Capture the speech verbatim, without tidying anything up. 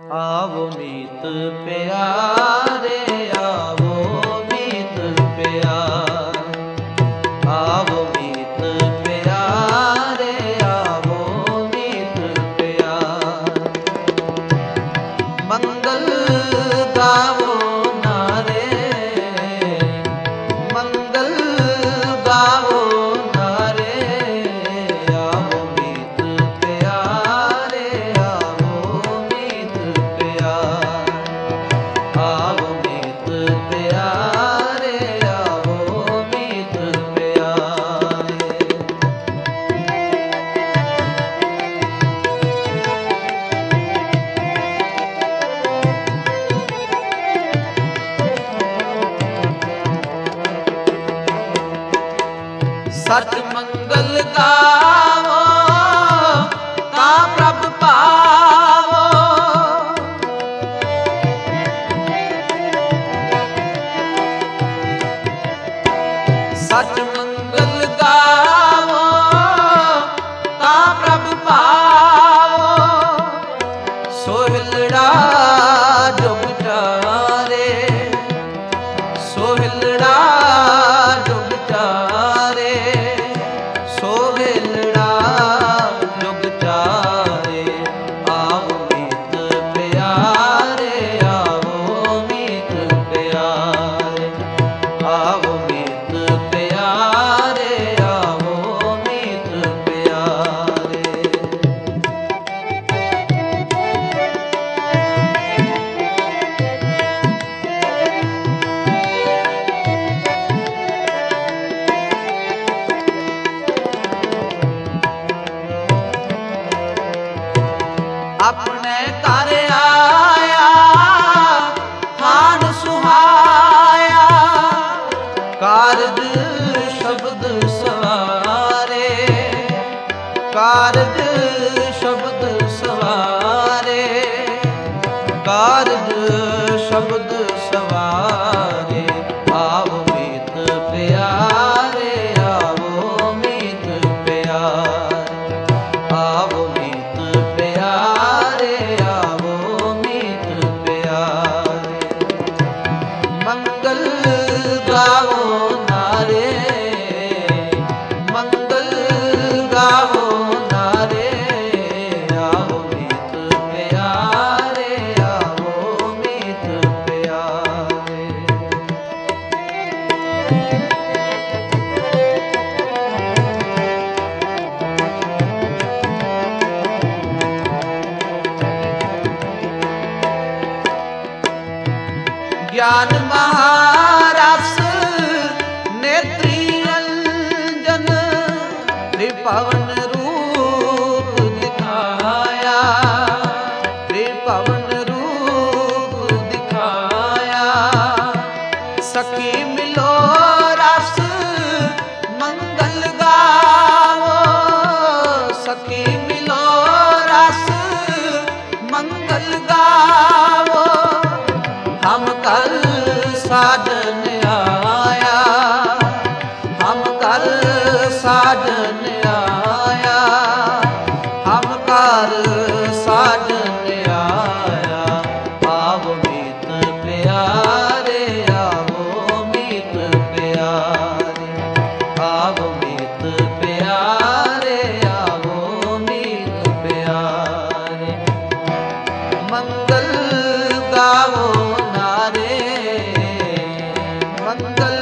आवो मीत प्यारे, आवो मीत प्यारे, आवो मीत प्यारे, आवो मीत प्यारे। मंगल गावो नारे, मंगल गावो नारे, आवो मीत प्यारे, आवो मीत प्यारे, आवो मीत प्यारे, आवो मीत प्यारे। सच मंगल गावो ता प्रभ पावो, सच मंगल गावो ता प्रभ पावो। सोहिलड़ा जुग चारे, सोहिलड़ा जुग चारे, सोहिलड़ा जुग चारे। आवो मीत प्यारे, आवो मीत प्यारे, आवो मीत प्यारे, आवो मीत प्यारे। अपने घर आया थान सुहाया, कारज शब्द सवारे, कारज शब्द सवारे, कारज शब्द सवारे। आवो मीत प्यारे, आवो मीत प्यारे, आवो मीत प्यारे, आवो मीत प्यारे। मंगल गावो नारे, मंगल गावो नारे, आवो मीत प्यारे, आवो मीत प्यारे। ज्ञान महारस नेत्री रंजन, त्रिभुवन रूप दिखाया, त्रिभुवन रूप दिखाया। सखी मिलो रस मंगल गावो, सखी मिलो रस मंगल गावो। हम कल साजन आया, हम कल साजन आया, हम कल साजन आया। आवो मीत प्यारे, आवो मीत प्यारे, आवो मीत प्यारे, आवो मीत प्यारे। मंगल गावो नारे, मंगल